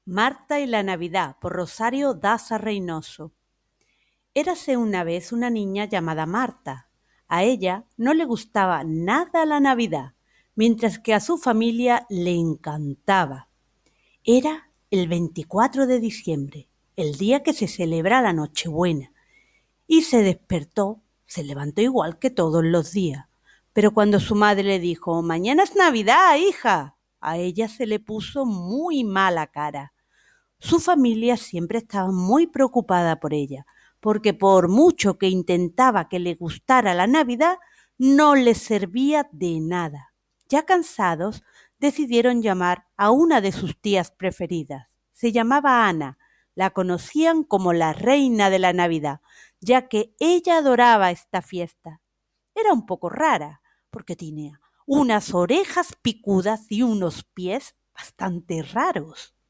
Marta y la Navidad, por Rosario Daza Reynoso. Érase una vez una niña llamada Marta. A ella no le gustaba nada la Navidad, mientras que a su familia le encantaba. Era el 24 de diciembre, el día que se celebra la Nochebuena, y se levantó igual que todos los días. Pero cuando su madre le dijo, «Mañana es Navidad, hija», a ella se le puso muy mala cara. Su familia siempre estaba muy preocupada por ella, porque por mucho que intentaba que le gustara la Navidad, no le servía de nada. Ya cansados, decidieron llamar a una de sus tías preferidas. Se llamaba Ana. La conocían como la reina de la Navidad, ya que ella adoraba esta fiesta. Era un poco rara, porque tenía unas orejas picudas y unos pies bastante raros.